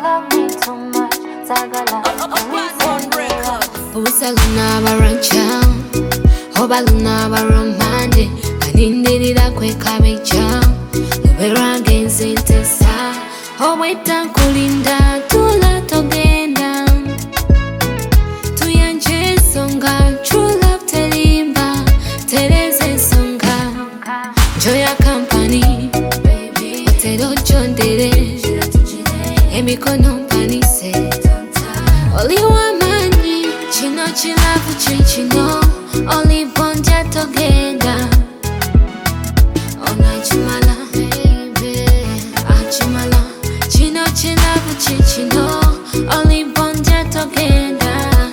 love me too much. Zagala, Usaluna barancha, Obaluna baromande, Kanindirida kwekabecha, Uberangens intesa, Oweta kulinda, Tula togenda, Tuyanje songa, True love telimba, Tereze songa, Joya company, baby, Tedo chondere, Emikono panise, Only one man, Chino chilavu chinchino, Only bonja togenda. Ona chimala, baby, achimala, Chino chilavu chinchino, Only bonja togenda.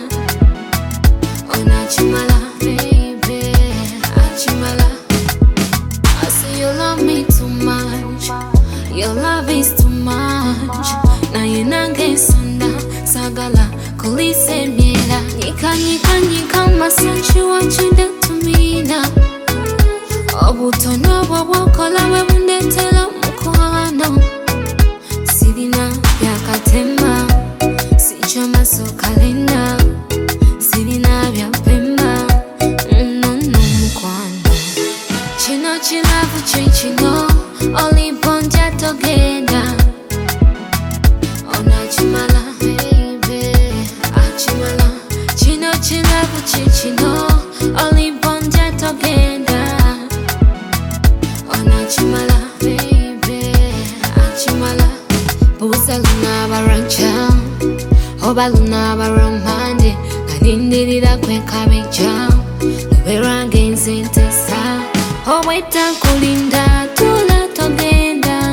Ona chimala, baby, achimala. I say you love me too much, your love is too much. Na yinange sonda, sagala, kulise miela. Nika masanchi want you do to me now. Obutono wakola webundetela mukwano. Sidina byakatema, sichoma sokalina. Sidina byapema, no mukwano. Chino chilavu chinchino, only bonja togenda. Ona chimala, baby, achimala. Chino chilavu chinchino, only bonja togenda. Ona chimala, baby, achimala. Busaluna barancha, Obaluna baromande, Kanindirida kwekabecha, Uberangens intesa, Oweta kulinda, Tula togenda.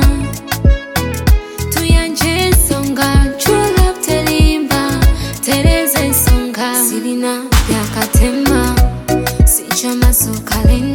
Tuyanje songa, True love telimba, Tereze songa. Sidina byakatema, sichoma sokalina.